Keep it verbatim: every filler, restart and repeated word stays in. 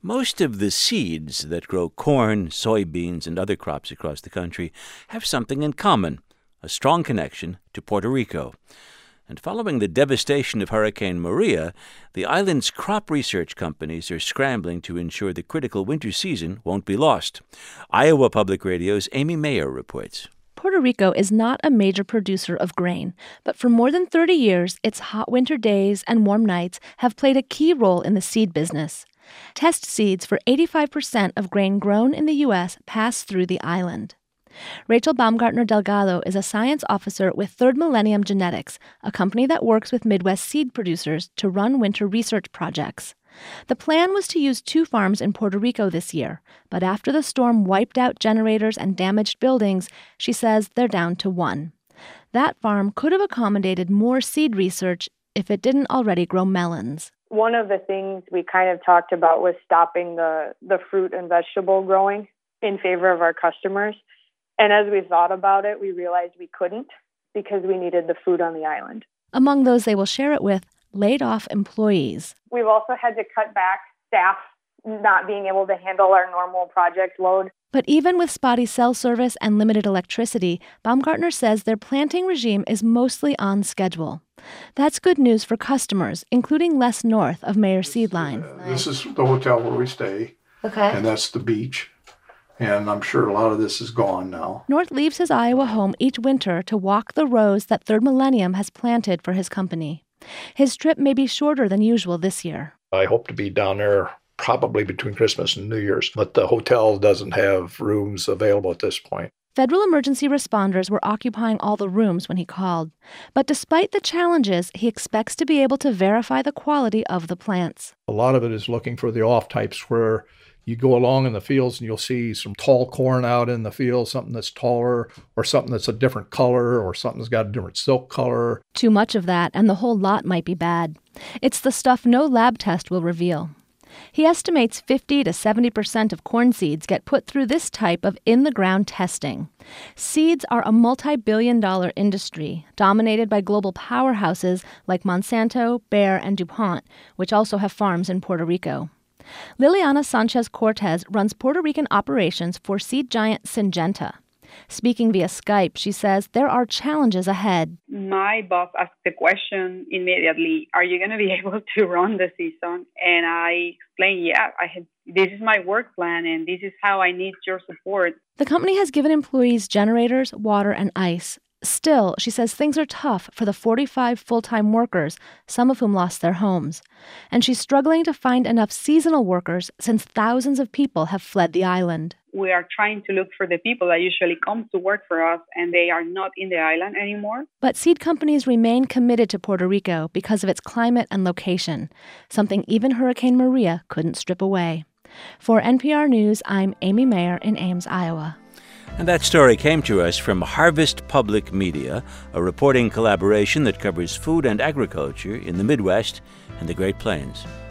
Most of the seeds that grow corn, soybeans, and other crops across the country have something in common, a strong connection to Puerto Rico. And following the devastation of Hurricane Maria, the island's crop research companies are scrambling to ensure the critical winter season won't be lost. Iowa Public Radio's Amy Mayer reports. Puerto Rico is not a major producer of grain, but for more than thirty years, its hot winter days and warm nights have played a key role in the seed business. Test seeds for eighty-five percent of grain grown in the U S pass through the island. Rachel Baumgartner Delgado is a science officer with Third Millennium Genetics, a company that works with Midwest seed producers to run winter research projects. The plan was to use two farms in Puerto Rico this year, but after the storm wiped out generators and damaged buildings, she says they're down to one. That farm could have accommodated more seed research if it didn't already grow melons. One of the things we kind of talked about was stopping the, the fruit and vegetable growing in favor of our customers. And as we thought about it, we realized we couldn't because we needed the food on the island. Among those they will share it with, laid-off employees. We've also had to cut back staff not being able to handle our normal project load. But even with spotty cell service and limited electricity, Baumgartner says their planting regime is mostly on schedule. That's good news for customers, including less north of Mayer Seed Line. Uh, this is the hotel where we stay, okay. And that's the beach. And I'm sure a lot of this is gone now. North leaves his Iowa home each winter to walk the rows that Third Millennium has planted for his company. His trip may be shorter than usual this year. I hope to be down there probably between Christmas and New Year's, but the hotel doesn't have rooms available at this point. Federal emergency responders were occupying all the rooms when he called. But despite the challenges, he expects to be able to verify the quality of the plants. A lot of it is looking for the off types where you go along in the fields and you'll see some tall corn out in the field, something that's taller or something that's a different color or something that's got a different silk color. Too much of that and the whole lot might be bad. It's the stuff no lab test will reveal. He estimates fifty to seventy percent of corn seeds get put through this type of in-the-ground testing. Seeds are a multi-billion dollar industry, dominated by global powerhouses like Monsanto, Bayer, and DuPont, which also have farms in Puerto Rico. Liliana Sanchez-Cortez runs Puerto Rican operations for seed giant Syngenta. Speaking via Skype, she says there are challenges ahead. My boss asked the question immediately, are you going to be able to run the season? And I explained, yeah, I had, this is my work plan and this is how I need your support. The company has given employees generators, water, and ice. Still, she says things are tough for the forty-five full-time workers, some of whom lost their homes. And she's struggling to find enough seasonal workers since thousands of people have fled the island. We are trying to look for the people that usually come to work for us, and they are not in the island anymore. But seed companies remain committed to Puerto Rico because of its climate and location, something even Hurricane Maria couldn't strip away. For N P R News, I'm Amy Mayer in Ames, Iowa. And that story came to us from Harvest Public Media, a reporting collaboration that covers food and agriculture in the Midwest and the Great Plains.